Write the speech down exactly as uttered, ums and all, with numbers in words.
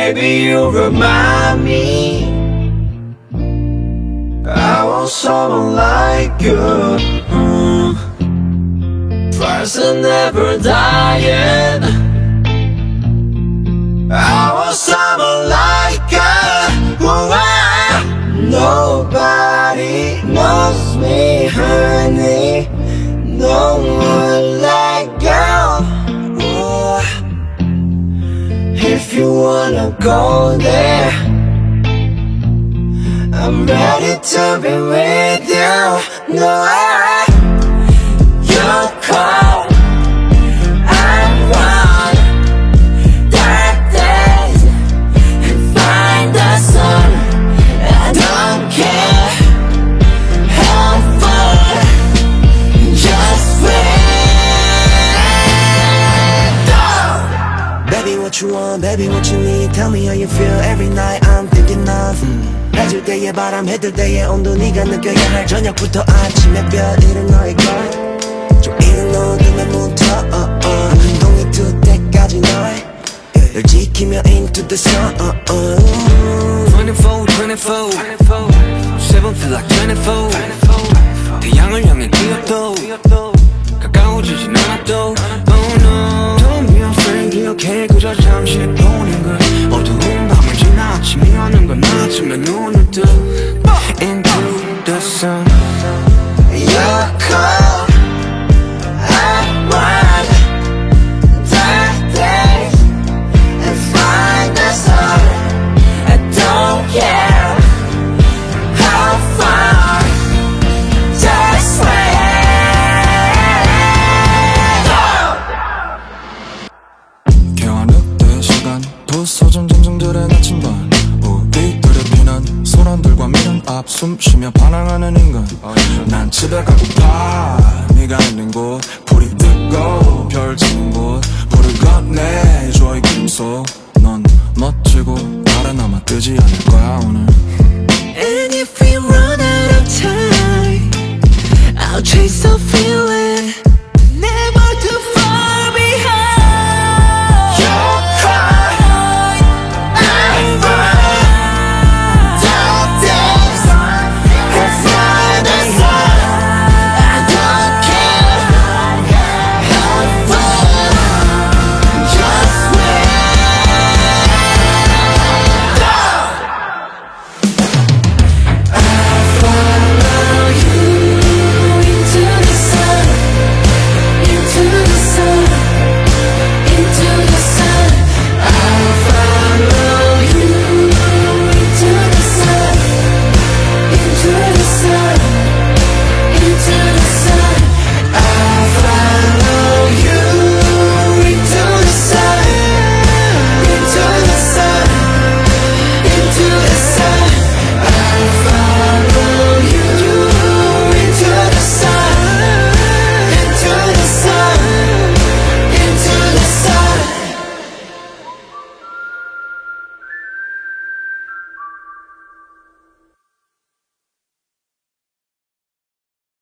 Baby, you remind me I want someone like you. mm. Fires are never dying. I want someone like you. Ooh, ah. Nobody knows me, honey. No one like you. Ooh. If you wanna go there, I'm ready to be with you. No, I, you're cold, I run dark days and find the sun. I don't care how far, just wait. Baby, what you want, baby, what you need. Tell me how you feel every night. I'm thinking of mm. 해질 때의 바람, 해들 때의 온도. 네가 느껴야 할 저녁부터 아침의 별. 이른 너의걸 좀 이른 어둠에 묻어 uh, uh. 동이 뜰 때까지 널 지키며 into the sun uh, uh. twenty-four, twenty-four, seven feel like twenty-four. 태양을 향해 뛰어도 가까워지진 않아도 Oh no, don't be afraid. 기억해 그저 잠시 보는 것. 어두운 밤을 지나 아침이 오는 건 아침에 눈을 뜨 Into the sun. You're cold, I run dark days and find the sun. I don't care how far, just wait. 개화늑대 시간 부서진 짐승들의 나침반. 우리들의 피난 소란들과 미련 앞 숨쉬며 반항하는 인간. 난 집에 가고파. 네가 있는 곳 불이 뜨고 별 지는 곳 불을 건네줘 이 김속. 넌 멋지고 달에 남아 뜨지 않을 거야 오늘.